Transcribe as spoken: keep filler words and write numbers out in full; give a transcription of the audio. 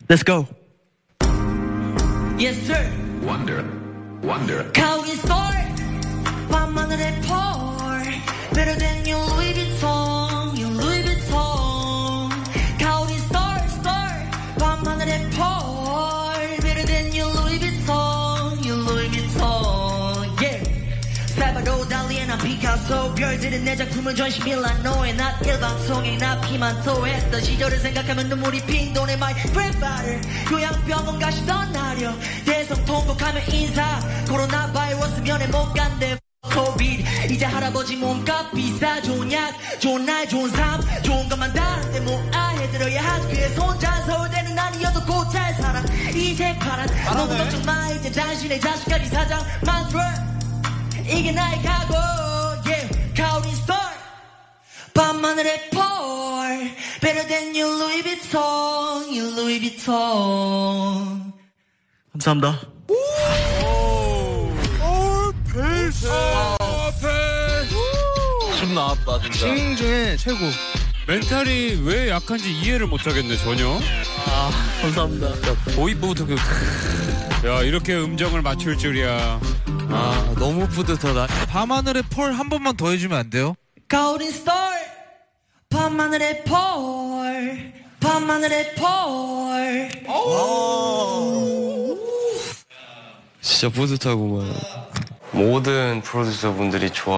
Let's go. Yes, sir. Wonder, wonder. County store. 밤하늘의 펄. Better than your Louis Vuitton. Your Louis Vuitton. County store, store. 밤하늘의 펄. Better than your Louis Vuitton. Your Louis Vuitton. Yeah. 살바도 달리나 피카소. 별들은 내 작품을 전시 밀라노에. 난 일방송에 나 피만 토했던 시절을 생각하면 눈물이 핑 도네. My grandfather 요양병원 가시던 날이여. 대성 통곡하며 인사. 코로나 바이러스 면회 못 간대. 코비드 이제 할아버지 몸값 비싸. 좋은 약 좋은 날 좋은 삶 좋은 것만 다른데 뭐아 해들어야 학교에 손자. 서울대는 아니어도 곧 잘 살아. 이제 파란 너무 걱정 마. 이제 당신의 자식까지 사장 만들어. 이게 나의 각오. Yeah, County Store. 밤하늘의 펄. Better than your Louis Vuitton. Your Louis Vuitton. 감사합니다. 춤 나왔다 진짜. 싱 중에 최고. 멘탈이 왜 약한지 이해를 못하겠네 전혀. 아, 감사합니다. 도입부부터 그. 야 이렇게 음정을 맞출 줄이야. 아 너무 뿌듯하다. 밤하늘의 펄 한 번만 더 해주면 안 돼요? Golden Star. 밤하늘의 펄. 밤하늘의 펄. 진짜 뿌듯하구만. 모든 프로듀서분들이 좋아